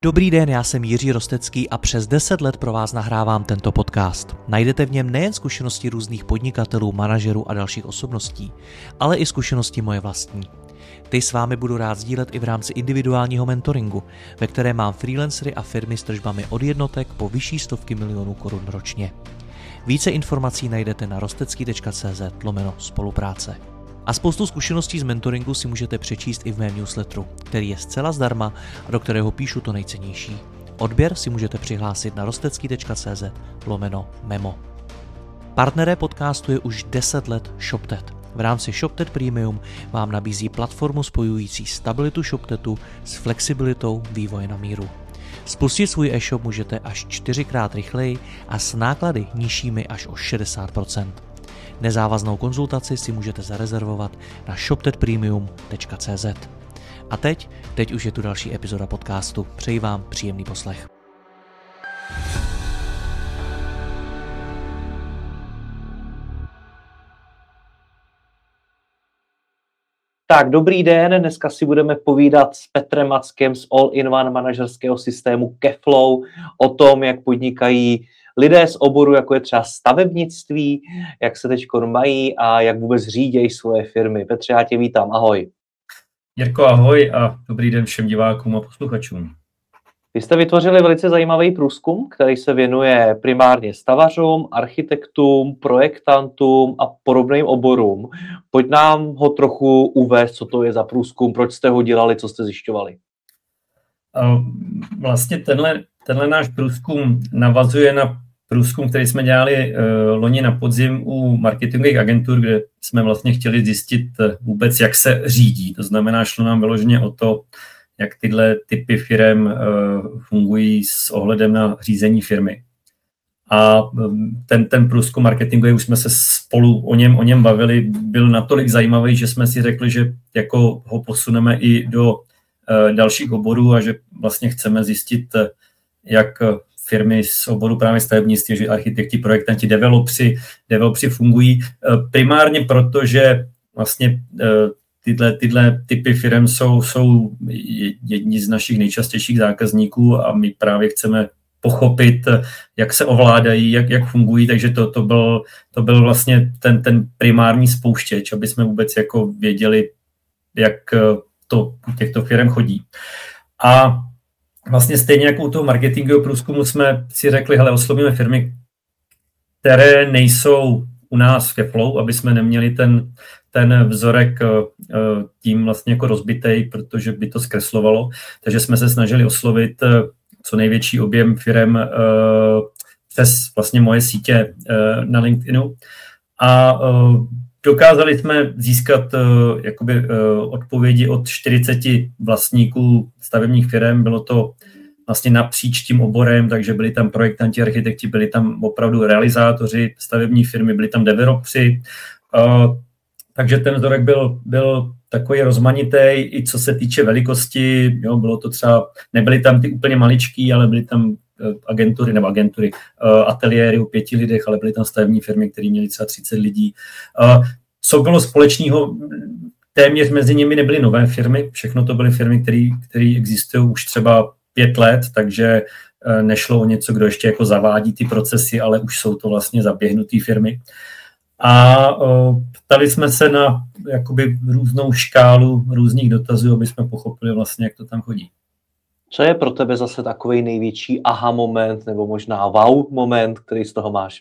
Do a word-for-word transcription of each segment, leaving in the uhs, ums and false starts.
Dobrý den, já jsem Jiří Rostecký a přes deset let pro vás nahrávám tento podcast. Najdete v něm nejen zkušenosti různých podnikatelů, manažerů a dalších osobností, ale i zkušenosti moje vlastní. Ty s vámi budu rád sdílet i v rámci individuálního mentoringu, ve kterém mám freelancery a firmy s tržbami od jednotek po vyšší stovky milionů korun ročně. Více informací najdete na rostecký tečka cé zet lomeno spolupráce. A spoustu zkušeností z mentoringu si můžete přečíst i v mém newsletteru, který je zcela zdarma a do kterého píšu to nejcennější. Odběr si můžete přihlásit na rostecký tečka cé zet lomeno memo. Partneré podcastu je už deset let ShopTet. V rámci ShopTet Premium vám nabízí platformu spojující stabilitu ShopTetu s flexibilitou vývoje na míru. Spustit svůj e-shop můžete až čtyřikrát rychleji a s náklady nižšími až o šedesát procent. Nezávaznou konzultaci si můžete zarezervovat na shoptet premium tečka cé zet. A teď, teď už je tu další epizoda podcastu. Přeji vám příjemný poslech. Tak, dobrý den, dneska si budeme povídat s Petrem Mackem z all-in-one manažerského systému Keflow o tom, jak podnikají lidé z oboru, jako je třeba stavebnictví, jak se teď mají a jak vůbec řídějí svoje firmy. Petře, já tě vítám, ahoj. Jirko, ahoj a dobrý den všem divákům a posluchačům. Vy jste vytvořili velice zajímavý průzkum, který se věnuje primárně stavařům, architektům, projektantům a podobným oborům. Pojď nám ho trochu uvést, co to je za průzkum, proč jste ho dělali, co jste zjišťovali. Vlastně tenhle, tenhle náš průzkum navazuje na průzkum, který jsme dělali uh, loni na podzim u marketingových agentur, kde jsme vlastně chtěli zjistit uh, vůbec, jak se řídí. To znamená, šlo nám vyloženě o to, jak tyhle typy firem uh, fungují s ohledem na řízení firmy. A um, ten, ten průzkum marketingový, už jsme se spolu o něm, o něm bavili, byl natolik zajímavý, že jsme si řekli, že jako ho posuneme i do uh, dalších oborů a že vlastně chceme zjistit, uh, jak firmy z oboru právě stavebnictví, že architekti, projektanti, developři, developři fungují. Uh, primárně proto, že vlastně uh, Tyhle, tyhle typy firm jsou, jsou jedni z našich nejčastějších zákazníků a my právě chceme pochopit, jak se ovládají, jak, jak fungují, takže to, to, byl, to byl vlastně ten, ten primární spouštěč, aby jsme vůbec jako věděli, jak to u těchto firm chodí. A vlastně stejně jako u toho marketingového průzkumu jsme si řekli, hele, oslovíme firmy, které nejsou u nás v Keflow, aby jsme neměli ten, ten vzorek tím vlastně jako rozbitej, protože by to zkreslovalo. Takže jsme se snažili oslovit co největší objem firem přes vlastně moje sítě na LinkedInu. A dokázali jsme získat jakoby odpovědi od čtyřiceti vlastníků stavebních firem. Bylo to vlastně napříč tím oborem, takže byli tam projektanti, architekti, byli tam opravdu realizátoři, stavební firmy, byli tam developři. Uh, takže ten vzorek byl, byl takový rozmanitý, i co se týče velikosti. Jo, bylo to třeba, nebyly tam ty úplně maličký, ale byly tam agentury, nebo agentury, uh, ateliéry o pěti lidech, ale byly tam stavební firmy, které měly třeba třicet lidí. Uh, co bylo společného? Téměř mezi nimi nebyly nové firmy, všechno to byly firmy, které existují už třeba pět let, takže nešlo o něco, kdo ještě jako zavádí ty procesy, ale už jsou to vlastně zaběhnutý firmy. A ptali jsme se na jakoby různou škálu různých dotazů, aby jsme pochopili vlastně, jak to tam chodí. Co je pro tebe zase takový největší aha moment, nebo možná wow moment, který z toho máš?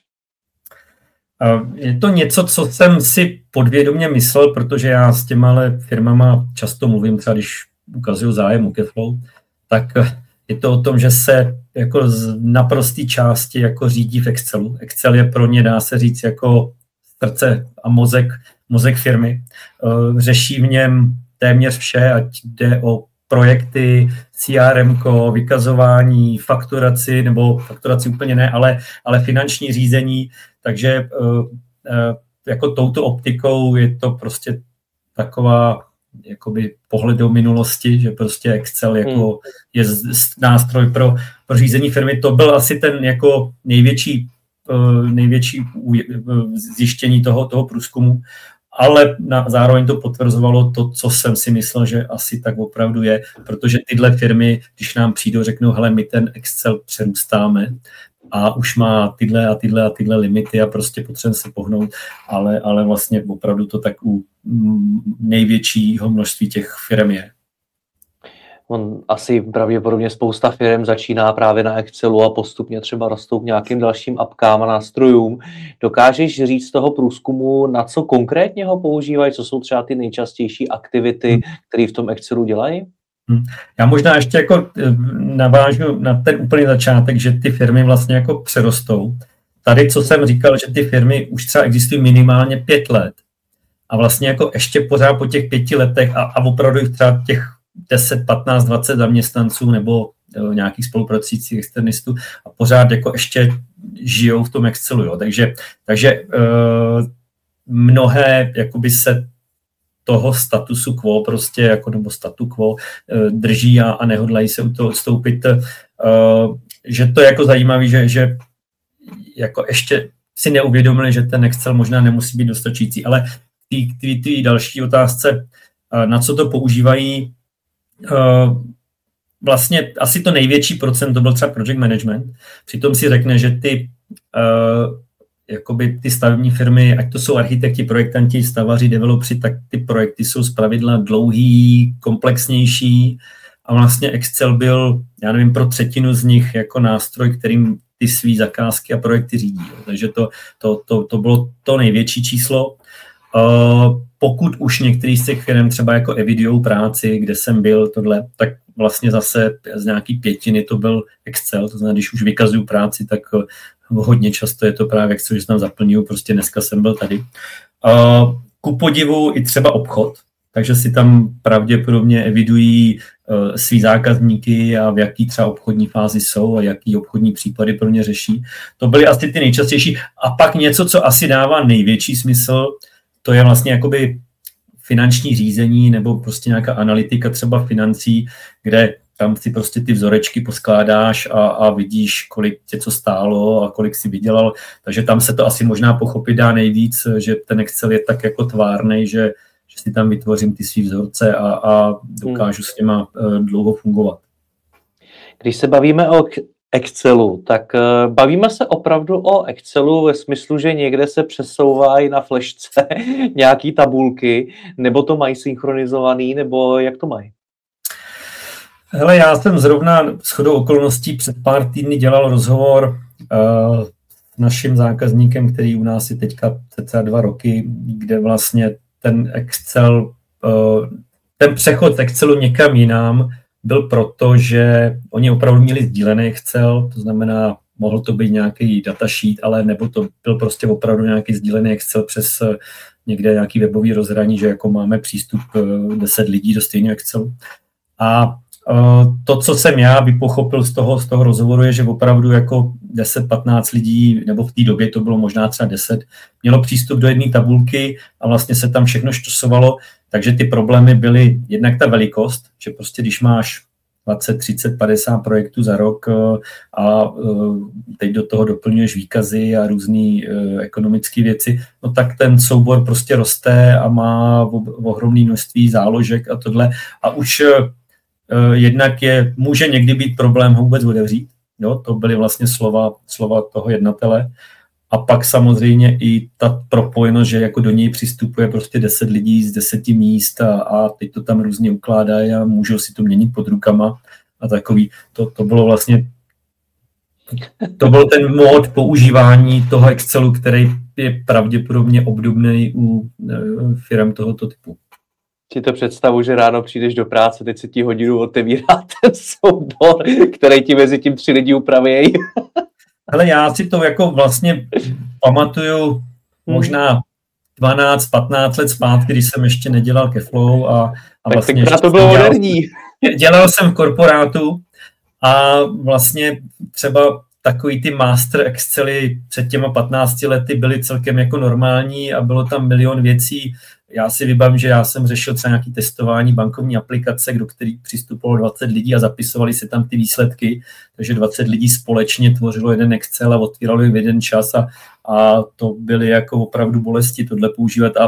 Je to něco, co jsem si podvědomě myslel, protože já s těma firmama často mluvím, třeba když ukazuju zájem u Keflow, tak je to o tom, že se jako z naprosté části jako řídí v Excelu. Excel je pro ně, dá se říct, jako srdce a mozek, mozek firmy. Řeší v něm téměř vše, ať jde o projekty, C R M ko, vykazování, fakturaci, nebo fakturaci úplně ne, ale, ale finanční řízení. Takže jako touto optikou je to prostě taková jakoby pohled do minulosti, že prostě Excel jako je nástroj pro, pro řízení firmy. To byl asi ten jako největší, největší zjištění toho, toho průzkumu. ale na, zároveň to potvrzovalo to, co jsem si myslel, že asi tak opravdu je, protože tyhle firmy, když nám přijdou, řeknou, hele, my ten Excel přerůstáme a už má tyhle a tyhle a tyhle limity a prostě potřebujeme se pohnout, ale, ale vlastně opravdu to tak u největšího množství těch firm je. On asi pravděpodobně spousta firm začíná právě na Excelu a postupně třeba rostou k nějakým dalším apkám a nástrojům. Dokážeš říct z toho průzkumu, na co konkrétně ho používají, co jsou třeba ty nejčastější aktivity, které v tom Excelu dělají? Já možná ještě jako navážu na ten úplný začátek, že ty firmy vlastně jako přerostou. Tady, co jsem říkal, že ty firmy už třeba existují minimálně pět let a vlastně jako ještě pořád po těch pěti letech a, a opravdu třeba těch deset, patnáct, dvacet zaměstnanců nebo nějakých spolupracujících externistů a pořád jako ještě žijou v tom Excelu. Jo. Takže, takže uh, mnohé jakoby se toho statusu quo prostě, jako, nebo statu quo uh, drží a, a nehodlají se u toho odstoupit. Uh, že to je jako zajímavé, že, že jako ještě si neuvědomili, že ten Excel možná nemusí být dostačující, ale ty, ty, ty další otázce, uh, na co to používají, Uh, vlastně asi to největší procent to byl třeba project management. Přitom si řekne, že ty, uh, jakoby ty stavební firmy, ať to jsou architekti, projektanti, stavaři, developři, tak ty projekty jsou zpravidla dlouhý, komplexnější a vlastně Excel byl, já nevím, pro třetinu z nich jako nástroj, kterým ty svý zakázky a projekty řídí. Takže to, to, to, to bylo to největší číslo. Uh, pokud už některý z těch firm třeba jako evidují práci, kde jsem byl tohle, tak vlastně zase z nějaký pětiny to byl Excel, to znamená, když už vykazuju práci, tak hodně často je to právě Excel, že se tam zaplňuju, prostě dneska jsem byl tady. Uh, ku podivu i třeba obchod, takže si tam pravděpodobně evidují uh, svý zákazníky a v jaký třeba obchodní fázi jsou a jaký obchodní případy pro ně řeší. To byly asi ty nejčastější. A pak něco, co asi dává největší smysl, to je vlastně jakoby finanční řízení nebo prostě nějaká analytika třeba financí, kde tam si prostě ty vzorečky poskládáš a, a vidíš, kolik tě co stálo a kolik si vydělal. Takže tam se to asi možná pochopit dá nejvíc, že ten Excel je tak jako tvárnej, že, že si tam vytvořím ty svý vzorce a, a dokážu s těma uh, dlouho fungovat. Když se bavíme o Excelu, tak uh, bavíme se opravdu o Excelu ve smyslu, že někde se přesouvají na flešce nějaký tabulky, nebo to mají synchronizovaný, nebo jak to mají? Hele, já jsem zrovna shodou okolností před pár týdny dělal rozhovor uh, s naším zákazníkem, který u nás je teďka cca dva roky, kde vlastně ten Excel, uh, ten přechod z Excelu někam jinam byl proto, že oni opravdu měli sdílený Excel, to znamená, mohl to být nějaký datasheet, ale nebo to byl prostě opravdu nějaký sdílený Excel přes uh, někde nějaký webový rozhraní, že jako máme přístup uh, deset lidí do stejného Excelu. A to, co jsem já vypochopil z toho, z toho rozhovoru, je, že opravdu jako deset patnáct lidí, nebo v té době to bylo možná třeba deset, mělo přístup do jedné tabulky a vlastně se tam všechno štosovalo, takže ty problémy byly jednak ta velikost, že prostě když máš dvacet, třicet, padesát projektů za rok a teď do toho doplňuješ výkazy a různé ekonomické věci, no tak ten soubor prostě roste a má ohromné množství záložek a tohle a už jednak je, může někdy být problém ho vůbec otevřít. Jo? To byly vlastně slova, slova toho jednatele. A pak samozřejmě i ta propojenost, že jako do něj přistupuje prostě deset lidí z deseti míst a, a teď to tam různě ukládají a můžou si to měnit pod rukama a takový. To, to bylo vlastně to byl ten mód používání toho Excelu, který je pravděpodobně obdobný u firm tohoto typu. Si to představu, že ráno přijdeš do práce, teď se ti hodinu otevírá ten soubor, který ti mezi tím tři lidi upravějí. Hele, já si to jako vlastně pamatuju možná dvanáct patnáct let zpátky, když jsem ještě nedělal Keflow a, a tak vlastně... Tak to bylo moderní. Dělal jsem v korporátu a vlastně třeba takový ty master Excely před těma patnácti lety byly celkem jako normální a bylo tam milion věcí. Já si vybavím, že já jsem řešil třeba nějaké testování bankovní aplikace, do kterých přistupovalo dvacet lidí a zapisovali se tam ty výsledky, takže dvacet lidí společně tvořilo jeden Excel a otvíralo je v jeden čas a, a to byly jako opravdu bolesti tohle používat a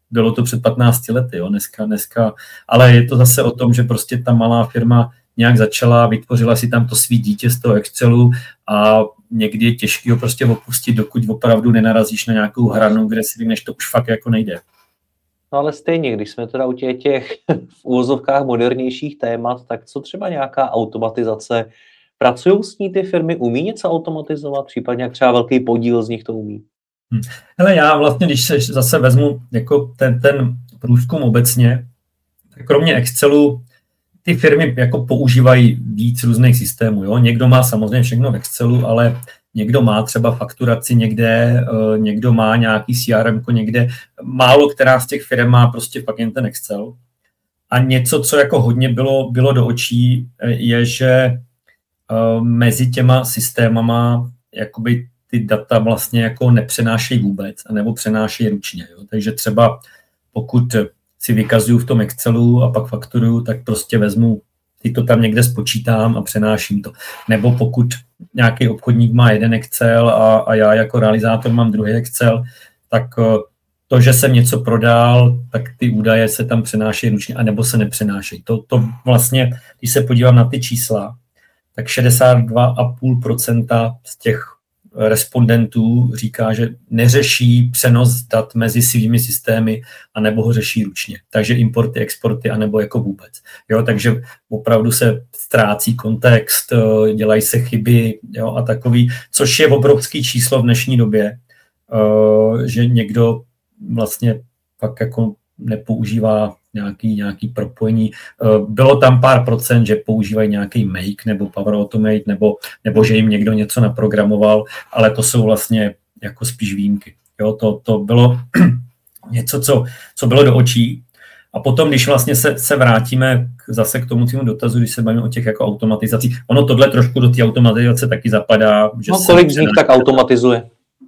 bylo to před patnácti lety, jo, dneska, dneska, ale je to zase o tom, že prostě ta malá firma nějak začala, vytvořila si tam to svý dítě z toho Excelu a někdy je těžké ho prostě opustit, dokud opravdu nenarazíš na nějakou hranu, kde si vím, že to už fakt jako nejde. No ale stejně, když jsme teda u těch, těch v úvozovkách modernějších témat, tak co třeba nějaká automatizace? Pracují s ní ty firmy, umí něco automatizovat, případně jak třeba velký podíl z nich to umí? Hmm. Hele, já vlastně, když se zase vezmu jako ten, ten průzkum obecně, tak kromě Excelu ty firmy jako používají víc různých systémů. Jo? Někdo má samozřejmě všechno v Excelu, ale někdo má třeba fakturaci někde, někdo má nějaký C R M někde. Málo která z těch firm má prostě pak jen ten Excel. A něco, co jako hodně bylo, bylo do očí, je, že mezi těma systémama jakoby ty data vlastně jako nepřenášejí vůbec, anebo přenášejí ručně. Jo? Takže třeba pokud si vykazuju v tom Excelu a pak fakturuju, tak prostě vezmu, ty to tam někde spočítám a přenáším to. Nebo pokud nějaký obchodník má jeden Excel a, a já jako realizátor mám druhý Excel, tak to, že jsem něco prodal, tak ty údaje se tam přenášejí ručně, anebo se nepřenášejí. To, to vlastně, když se podívám na ty čísla, tak šedesát dva celá pět procenta z těch respondentů říká, že neřeší přenos dat mezi svými systémy anebo ho řeší ručně. Takže importy, exporty anebo jako vůbec. Jo, takže opravdu se ztrácí kontext, dělají se chyby, jo, a takový, což je obrovský číslo v dnešní době, že někdo vlastně fakt jako nepoužívá nějaký, nějaký propojení. Bylo tam pár procent, že používají nějaký Make nebo Power Automate, nebo, nebo že jim někdo něco naprogramoval, ale to jsou vlastně jako spíš výjimky. Jo, to, to bylo něco, co, co bylo do očí. A potom, když vlastně se, se vrátíme k, zase k tomu týmu dotazu, když se bavíme o těch jako automatizacích, ono tohle trošku do té automatizace taky zapadá. Že no, kolik z nich tak automatizuje?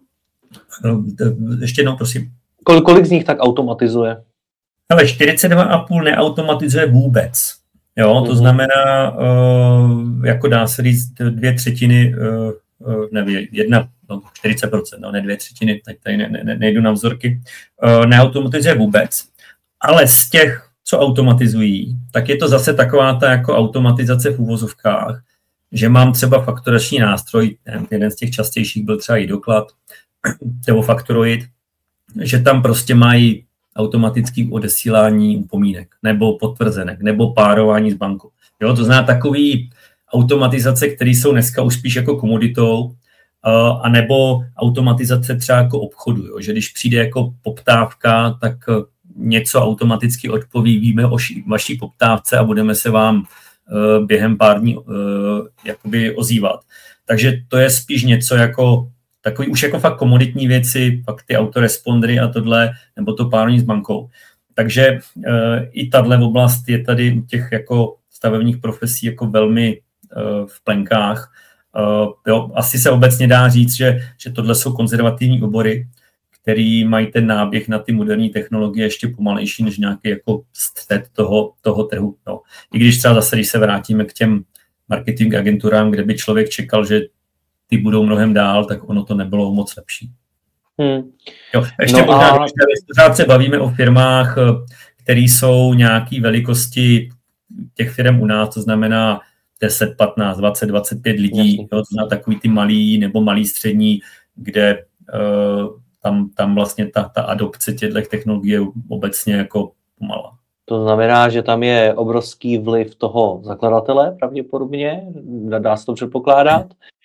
Ještě jednou, prosím. Kol, kolik z nich tak automatizuje? Ale čtyřicet dva celá pět neautomatizuje vůbec. Jo, to mm-hmm. znamená, uh, jako dá se říct, dvě třetiny, uh, uh, nevím, jedna, no, čtyřicet procent, no, ne dvě třetiny, tak tady ne, ne, nejdu na vzorky, uh, neautomatizuje vůbec. Ale z těch, co automatizují, tak je to zase taková ta jako automatizace v uvozovkách, že mám třeba fakturační nástroj, jeden z těch častějších byl třeba i doklad, nebo fakturoid, že tam prostě mají automatický odesílání upomínek, nebo potvrzenek, nebo párování s bankou. Jo, to znamená takový automatizace, které jsou dneska už spíš jako komoditou, uh, anebo automatizace třeba jako obchodu, jo, že když přijde jako poptávka, tak něco automaticky odpoví, víme o ši, vaší poptávce a budeme se vám uh, během pár dní uh, jakoby ozývat. Takže to je spíš něco jako takový už jako fakt komoditní věci, fakt ty autorespondery a tohle, nebo to párování s bankou. Takže e, i tahle oblast je tady u těch jako stavebních profesí jako velmi e, v plenkách. E, jo, asi se obecně dá říct, že, že tohle jsou konzervativní obory, který mají ten náběh na ty moderní technologie ještě pomalejší než nějaký jako střed toho, toho trhu. Jo. I když třeba zase, když se vrátíme k těm marketing agenturám, kde by člověk čekal, že ty budou mnohem dál, tak ono to nebylo moc lepší. Hmm. Jo, ještě no možná, a... když pořád se bavíme o firmách, které jsou nějaké velikosti těch firm u nás, to znamená deset, patnáct, dvacet, dvacet pět lidí, jo, to znamená takový ty malý nebo malý střední, kde uh, tam, tam vlastně ta, ta adopce těchto technologií je obecně jako pomalá. To znamená, že tam je obrovský vliv toho zakladatele pravděpodobně, dá se to předpokládat.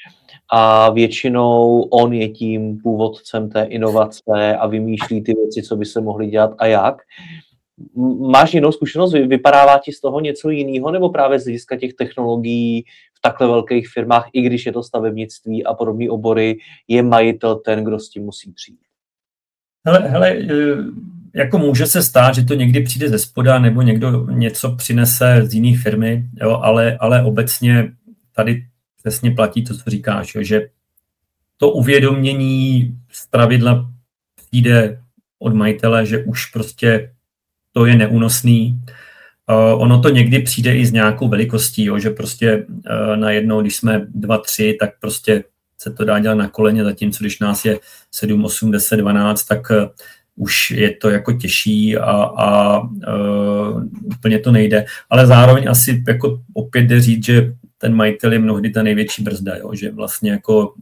A většinou on je tím původcem té inovace a vymýšlí ty věci, co by se mohly dělat a jak. Máš jinou zkušenost? Vypadává ti z toho něco jiného, nebo právě z hlediska těch technologií v takhle velkých firmách, i když je to stavebnictví a podobné obory, je majitel ten, kdo s tím musí přijít? Hele, hele, jako může se stát, že to někdy přijde ze spoda, nebo někdo něco přinese z jiné firmy, jo, ale, ale obecně tady přesně platí to, co říkáš, jo, že to uvědomění zpravidla přijde od majitele, že už prostě to je neúnosný. Uh, ono to někdy přijde i s nějakou velikostí, jo, že prostě uh, najednou, když jsme dva, tři, tak prostě se to dá dělat na koleně, zatímco když nás je sedm, osm, deset, dvanáct, tak uh, už je to jako těžší a, a uh, úplně to nejde. Ale zároveň asi jako opět jde říct, že ten majitel je mnohdy ta největší brzda, jo? Že vlastně jako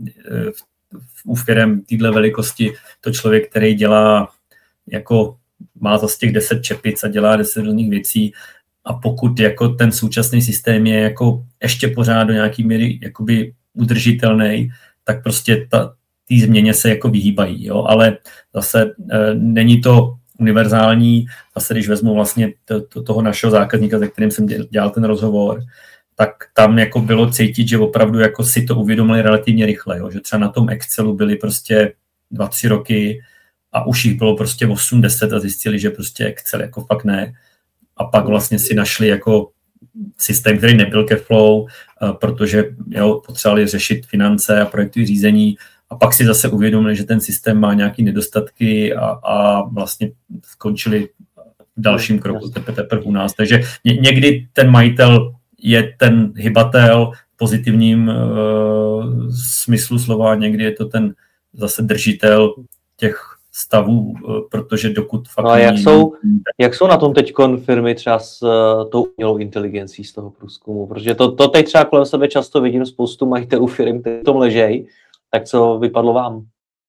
u firem téhle velikosti to člověk, který dělá jako má zase těch deset čepic a dělá deset různých věcí a pokud jako ten současný systém je jako ještě pořád do nějaký míry jakoby udržitelný, tak prostě ta té změně se jako vyhýbají, jo? Ale zase e, není to univerzální, zase když vezmu vlastně to, to, toho našeho zákazníka, se kterým jsem dělal ten rozhovor, tak tam jako bylo cítit, že opravdu jako si to uvědomili relativně rychle, jo? Že třeba na tom Excelu byli prostě dva, tři roky a už jich bylo prostě osm, deset a zjistili, že prostě Excel jako fakt ne. A pak vlastně si našli jako systém, který nebyl Cashflow, protože jo, potřebovali řešit finance a projektové řízení a pak si zase uvědomili, že ten systém má nějaké nedostatky a, a vlastně skončili v dalším kroku teprve u nás. Takže ně, někdy ten majitel je ten hybatel v pozitivním uh, smyslu slova, někdy je to ten zase držitel těch stavů, protože dokud fakt... No a jak, jsou, jak jsou na tom teď firmy třeba s uh, tou umělou inteligencí z toho průzkumu? Protože to, to teď třeba kolem sebe často vidím spoustu majitelů firm, kteří v tom ležejí. Tak co vypadlo vám?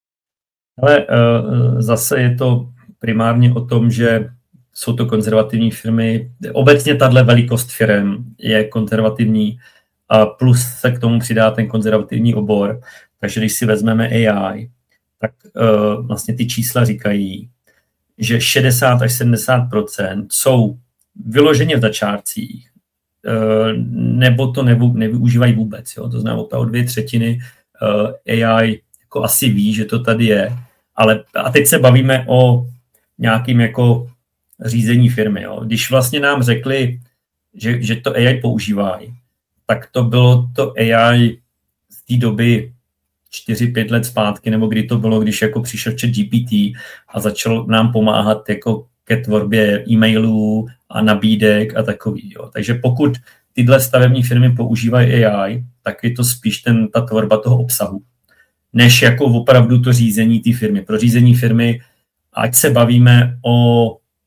Ale uh, zase je to primárně o tom, že jsou to konzervativní firmy. Obecně tahle velikost firm je konzervativní a plus se k tomu přidá ten konzervativní obor. Takže když si vezmeme A I, tak uh, vlastně ty čísla říkají, že šedesát až sedmdesát procent jsou vyloženě v začátcích, uh, nebo to nevy, nevyužívají vůbec. Jo? To znamená, o dvě třetiny uh, A I jako asi ví, že to tady je, ale a teď se bavíme o nějakým jako řízení firmy. Jo? Když vlastně nám řekli, že, že to A I používají, tak to bylo to A I z té doby čtyři pět let zpátky, nebo kdy to bylo, když jako přišel ChatGPT a začal nám pomáhat jako ke tvorbě e-mailů a nabídek a takový. Jo. Takže pokud tyhle stavební firmy používají A I, tak je to spíš ten, ta tvorba toho obsahu, než jako opravdu to řízení té firmy. Pro řízení firmy, ať se bavíme o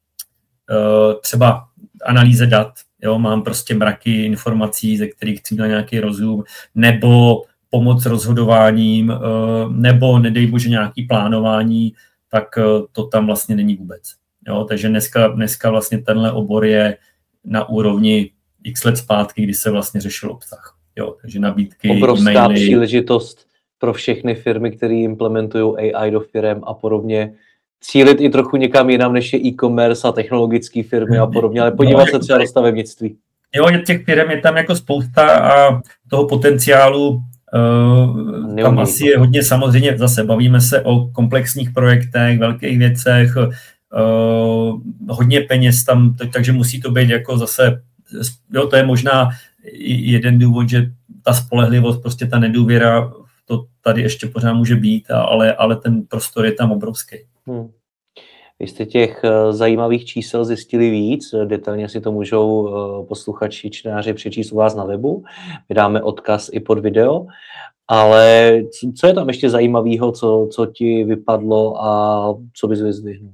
uh, třeba analýze dat, jo, mám prostě mraky informací, ze kterých chci na nějaký rozum, nebo pomoc rozhodováním, nebo nedej bože nějaký plánování, tak to tam vlastně není vůbec. Jo, takže dneska, dneska vlastně tenhle obor je na úrovni x let zpátky, kdy se vlastně řešil obsah. Jo, takže nabídky, obrovská e-maily. Příležitost pro všechny firmy, které implementují A I do firem a podobně, cílit i trochu někam jinam, než je e-commerce a technologické firmy a podobně, ale podívat se třeba do stavebnictví. Jo, těch firm je tam jako spousta a toho potenciálu Uh, tam asi je hodně, samozřejmě zase bavíme se o komplexních projektech, velkých věcech, uh, hodně peněz tam, takže musí to být jako zase, jo, to je možná jeden důvod, že ta spolehlivost, prostě ta nedůvěra, to tady ještě pořád může být, ale, ale ten prostor je tam obrovský. Hmm. Vy jste těch zajímavých čísel zjistili víc, detailně si to můžou posluchači, čtenáři přečíst u vás na webu, my dáme odkaz i pod video, ale co je tam ještě zajímavého, co, co ti vypadlo a co bys vyzdvihnul?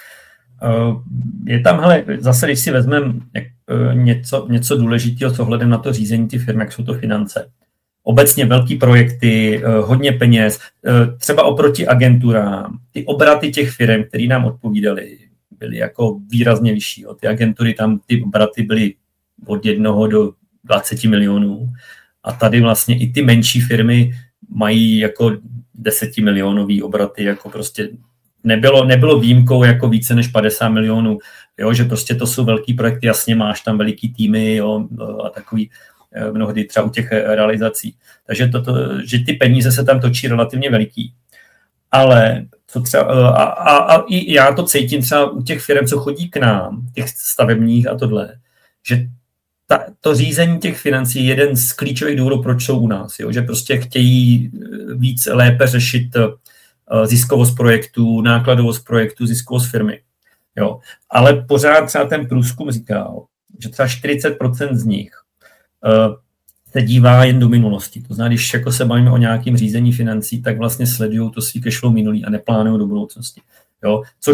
Je tam, hele, zase když si vezmeme něco, něco důležitého s ohledem na to řízení ty firmy, jak jsou to finance. Obecně velký projekty, hodně peněz, třeba oproti agenturám, ty obraty těch firm, které nám odpovídaly, byly jako výrazně vyšší. Jo. Ty agentury tam, ty obraty byly od jednoho do dvaceti milionů a tady vlastně i ty menší firmy mají jako desetimilionový obraty, jako prostě nebylo, nebylo výjimkou jako více než padesát milionů, jo, že prostě to jsou velký projekty, jasně máš tam veliký týmy, jo, a takový mnohdy třeba u těch realizací. Takže to, to, že ty peníze se tam točí relativně veliký. Ale co třeba, a, a, a i já to cítím třeba u těch firm, co chodí k nám, těch stavebních a tohle, že ta, to řízení těch financí je jeden z klíčových důvodů, proč jsou u nás. Jo? Že prostě chtějí víc lépe řešit ziskovost projektů, nákladovost projektů, ziskovost firmy. Jo? Ale pořád třeba ten průzkum říkal, že třeba čtyřicet procent z nich se dívá jen do minulosti. To znamená, když jako se bavíme o nějakém řízení financí, tak vlastně sledují to svý cashflow minulý a neplánují do budoucnosti. Jo? Což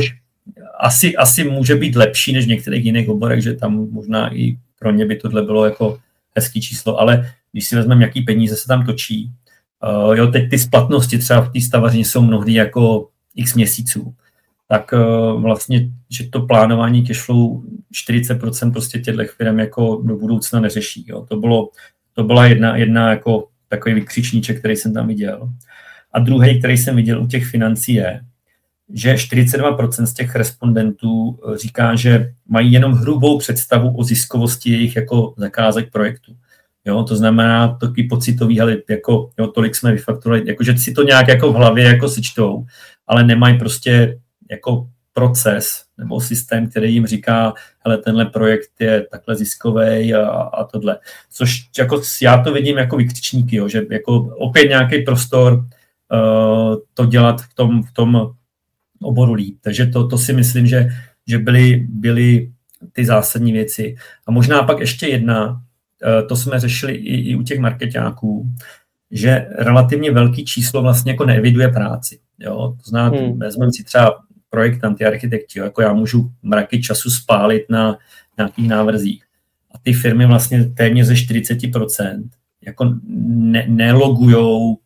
asi, asi může být lepší než v některých jiných oborech, že tam možná i pro ně by tohle bylo jako hezký číslo, ale když si vezmeme, jaký peníze se tam točí, uh, jo, teď ty splatnosti třeba v té stavařině jsou mnohdy jako x měsíců, tak uh, vlastně, že to plánování cashflow čtyřicet procent prostě těchto firm jako do budoucna neřeší. Jo. To, bylo, to byla jedna, jedna jako takový vykřičníček, který jsem tam viděl. A druhý, který jsem viděl u těch financí je, že čtyřicet dva procent z těch respondentů říká, že mají jenom hrubou představu o ziskovosti jejich jako zakázek projektu. Jo, to znamená taky pocitový, ale jako jo, tolik jsme vyfakturovali, jakože si to nějak jako v hlavě jako sečtou, ale nemají prostě jako proces nebo systém, který jim říká, hele, tenhle projekt je takhle ziskový a, a tohle. Což jako já to vidím jako vykřičníky, jo, že jako opět nějaký prostor uh, to dělat v tom, v tom oboru líp. Takže to, to si myslím, že, že byly, byly ty zásadní věci. A možná pak ještě jedna, to jsme řešili i, i u těch markeťáků, že relativně velký číslo vlastně jako neeviduje práci. Jo? To znamená, hmm. vezmeme si třeba projektanty, architekti, jako já můžu mraky času spálit na nějakých návrzích. A ty firmy vlastně téměř ze čtyřicet procent jako ne, nelogujou uh,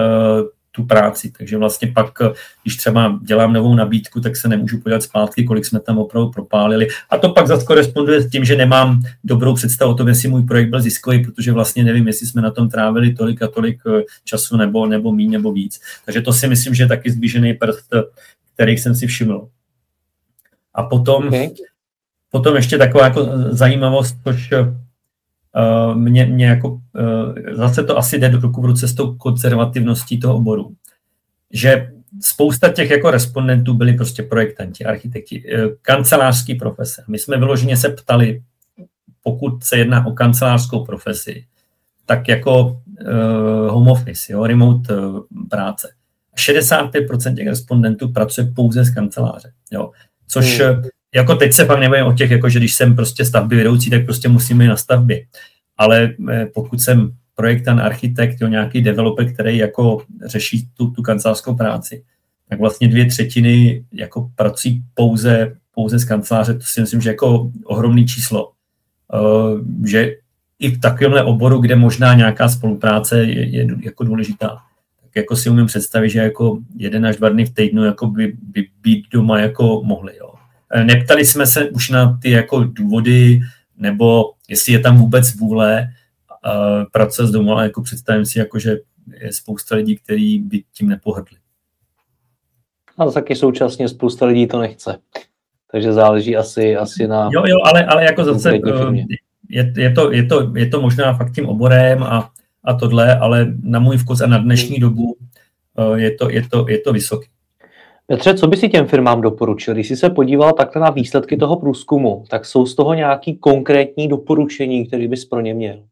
tu práci, takže vlastně pak, když třeba dělám novou nabídku, tak se nemůžu podívat zpátky, kolik jsme tam opravdu propálili. A to pak zase koresponduje s tím, že nemám dobrou představu o tom, jestli můj projekt byl ziskový, protože vlastně nevím, jestli jsme na tom trávili tolik a tolik času, nebo, nebo míň, nebo víc. Takže to si myslím, že je taky zblížený prst, který jsem si všiml. A potom, okay. potom ještě taková jako zajímavost, což Uh, mě, mě jako, uh, zase to asi jde do ruku v ruce s tou konzervativností toho oboru. Že spousta těch jako respondentů byli prostě projektanti, architekti, uh, kancelářský profese. My jsme vyloženě se ptali, pokud se jedná o kancelářskou profesi, tak jako uh, home office, jo, remote uh, práce. šedesát pět procent těch respondentů pracuje pouze z kanceláře. Jo. Což hmm. jako teď se fakt nebavím o těch, jako že když jsem prostě stavby vedoucí, tak prostě musím být na stavbě. Ale pokud jsem projektant, architekt, jo, nějaký developer, který jako řeší tu, tu kancelářskou práci, tak vlastně dvě třetiny jako pracují pouze, pouze z kanceláře. To si myslím, že jako ohromný číslo. Uh, že i v takovémhle oboru, kde možná nějaká spolupráce je, je jako důležitá, tak jako si umím představit, že jako jeden až dva dny v týdnu jako by, by být doma jako mohli, jo. Neptali jsme se už na ty jako důvody, nebo jestli je tam vůbec vůle uh, pracovat z domu, ale jako představím si, jako, že je spousta lidí, kteří by tím nepohrdli. A taky současně spousta lidí to nechce. Takže záleží asi, asi na... Jo, jo, ale, ale jako zase je, je, to, je, to, je to možná fakt tím oborem a, a tohle, ale na můj vkus a na dnešní dobu uh, je, to, je, to, je to vysoký. Petře, co by si těm firmám doporučil? Když jsi se podíval takhle na výsledky toho průzkumu, tak jsou z toho nějaký konkrétní doporučení, které bys pro ně měl?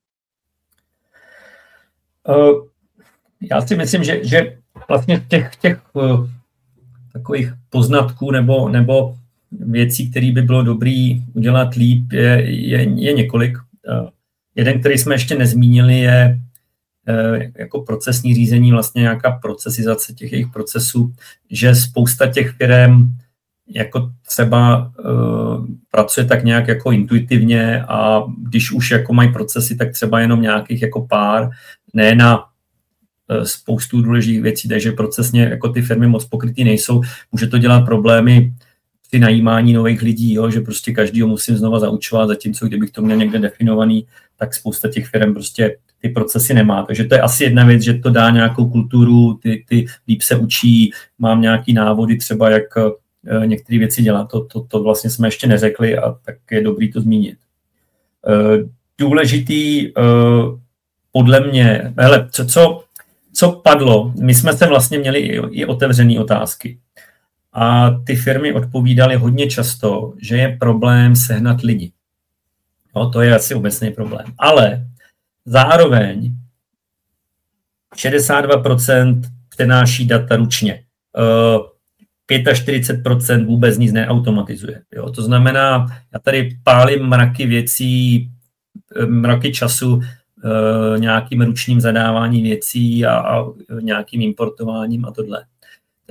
Uh, já si myslím, že, že vlastně těch, těch uh, takových poznatků nebo, nebo věcí, které by bylo dobrý udělat líp, je, je, je několik. Uh, jeden, který jsme ještě nezmínili, je jako procesní řízení, vlastně nějaká procesizace těch jejich procesů, že spousta těch firem jako třeba uh, pracuje tak nějak jako intuitivně a když už jako mají procesy, tak třeba jenom nějakých jako pár, ne na uh, spoustu důležitých věcí, takže procesně jako ty firmy moc pokrytý nejsou. Může to dělat problémy při najímání nových lidí, jo, že prostě každýho musím znova zaučovat, zatímco kdybych to měl někde definovaný, tak spousta těch firm prostě ty procesy nemá. Takže to je asi jedna věc, že to dá nějakou kulturu, ty, ty líp se učí, mám nějaký návody třeba, jak uh, některé věci dělat. To, to, to vlastně jsme ještě neřekli a tak je dobrý to zmínit. Uh, důležitý uh, podle mě, hele, co, co, co padlo, my jsme se vlastně měli i, i otevřené otázky. A ty firmy odpovídaly hodně často, že je problém sehnat lidi. No, to je asi obecný problém. Ale zároveň šedesát dva procent přenáší data ručně. čtyřicet pět procent vůbec nic neautomatizuje. Jo? To znamená, já tady pálím mraky věcí, mraky času nějakým ručním zadáváním věcí a, a nějakým importováním a tohle.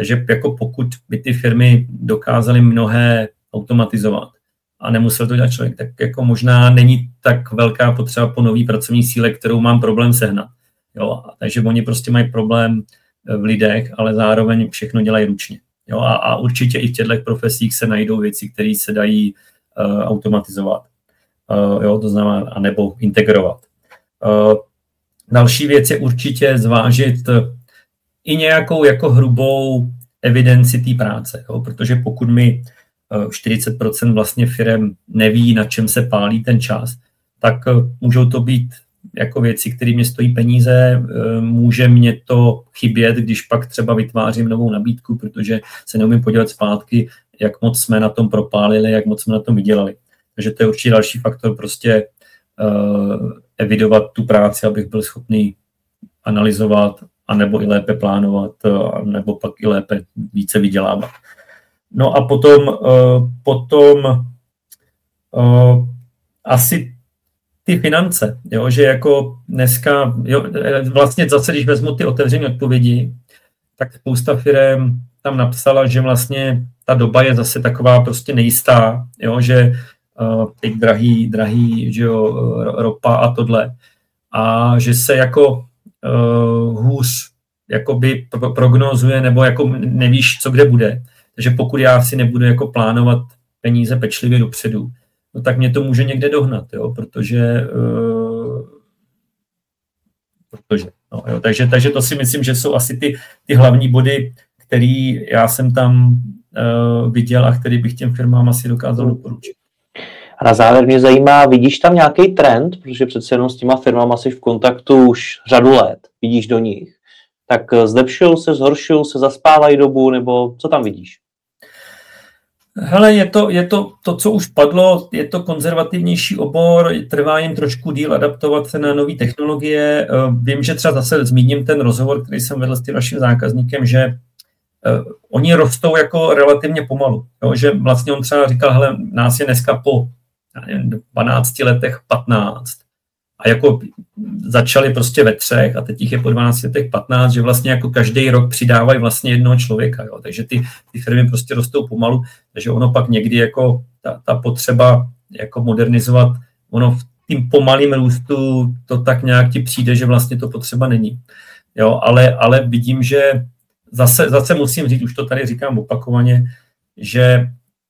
Takže jako pokud by ty firmy dokázaly mnohé automatizovat a nemusel to dělat člověk, tak jako možná není tak velká potřeba po nový pracovní síle, kterou mám problém sehnat. Jo, takže oni prostě mají problém v lidech, ale zároveň všechno dělají ručně. Jo, a, a určitě i v těchto profesích se najdou věci, které se dají uh, automatizovat. Uh, jo, to znamená, anebo integrovat. Uh, další věc je určitě zvážit uh, i nějakou jako hrubou evidenci té práce, jo, protože pokud mi uh, čtyřicet procent vlastně firem neví, na čem se pálí ten čas, tak uh, můžou to být jako věci, které mě stojí peníze, může mě to chybět, když pak třeba vytvářím novou nabídku, protože se neumím podívat zpátky, jak moc jsme na tom propálili, jak moc jsme na tom vydělali. Takže to je určitě další faktor, prostě uh, evidovat tu práci, abych byl schopný analyzovat, anebo i lépe plánovat, uh, nebo pak i lépe více vydělávat. No a potom, uh, potom uh, asi ty finance, jo, že jako dneska, jo, vlastně zase, když vezmu ty otevřené odpovědi, tak spousta firem tam napsala, že vlastně ta doba je zase taková prostě nejistá, jo, že uh, teď drahý, drahý, že jo, ropa a tohle, a že se jako uh, hůř jakoby pro, prognozuje, nebo jako nevíš, co kde bude. Takže pokud já si nebudu jako plánovat peníze pečlivě dopředu, no tak mě to může někde dohnat, jo, protože, uh, protože no, jo, takže, takže to si myslím, že jsou asi ty, ty hlavní body, který já jsem tam uh, viděl a který bych těm firmám asi dokázal doporučit. A na závěr mě zajímá, vidíš tam nějaký trend, protože přece jenom s těma firmama jsi v kontaktu už řadu let, vidíš do nich, tak zlepšují se, zhoršují se, zaspávají dobu, nebo co tam vidíš? Hele, je to, je to to, co už padlo, je to konzervativnější obor, trvá jim trošku díl adaptovat se na nové technologie. Vím, že třeba zase zmíním ten rozhovor, který jsem vedl s tím naším zákazníkem, že uh, oni rostou jako relativně pomalu. Jo? Že vlastně on třeba říkal, hele, nás je dneska po nevím, dvanácti letech patnáct. A jako začali prostě ve třech a teď jich je po dvanácti letech patnáct, že vlastně jako každý rok přidávají vlastně jednoho člověka. Jo. Takže ty, ty firmy prostě rostou pomalu, takže ono pak někdy jako ta, ta potřeba jako modernizovat, ono v tím pomalým růstu to tak nějak ti přijde, že vlastně to potřeba není. Jo, ale, ale vidím, že zase, zase musím říct, už to tady říkám opakovaně, že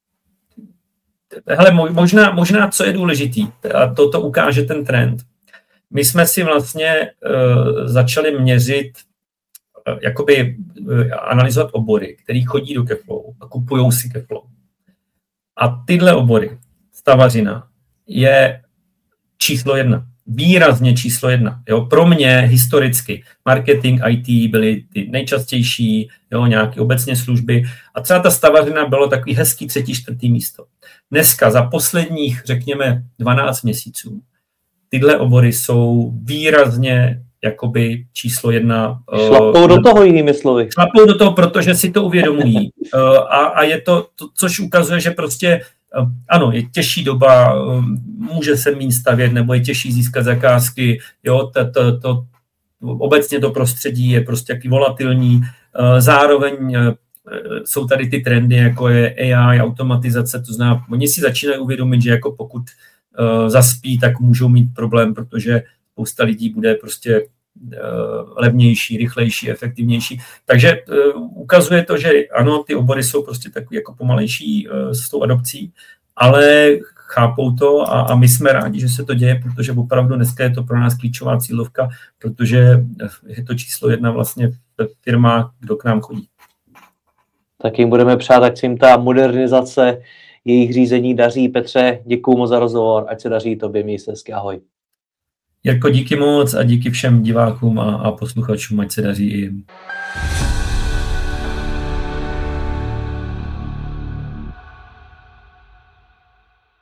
hele, možná, možná co je důležitý, a to, to ukáže ten trend. My jsme si vlastně uh, začali měřit, uh, jakoby uh, analyzovat obory, který chodí do Keflow a kupujou si Keflow. A tyhle obory, stavařina, je číslo jedna. Výrazně číslo jedna. Jo? Pro mě historicky marketing, í té byly ty nejčastější, jo? Nějaké obecně služby. A třeba ta stavařina bylo takový hezký třetí, čtvrtý místo. Dneska za posledních, řekněme, dvanáct měsíců tyhle obory jsou výrazně jakoby číslo jedna. Šlapou uh, do toho, jinými slovy. Šlapou do toho, protože si to uvědomují. Uh, a, a je to, to, což ukazuje, že prostě uh, ano, je těžší doba, uh, může se míň stavět, nebo je těžší získat zakázky, jo, to, to, to, obecně to prostředí je prostě jaký volatilní. Uh, zároveň uh, jsou tady ty trendy, jako je á í, automatizace, to znamená, oni si začínají uvědomit, že jako pokud uh, zaspí, tak můžou mít problém, protože spousta lidí bude prostě uh, levnější, rychlejší, efektivnější. Takže uh, ukazuje to, že ano, ty obory jsou prostě takový jako pomalejší uh, s tou adopcí, ale chápou to a, a my jsme rádi, že se to děje, protože opravdu dneska je to pro nás klíčová cílovka, protože je to číslo jedna vlastně v firmách, kdo k nám chodí. Tak jim budeme přát, ať se jim ta modernizace jejich řízení daří. Petře, děkuju moc za rozhovor, ať se daří tobě, měj se hezky, ahoj. Jirko, díky moc a díky všem divákům a, a posluchačům, ať se daří i jim.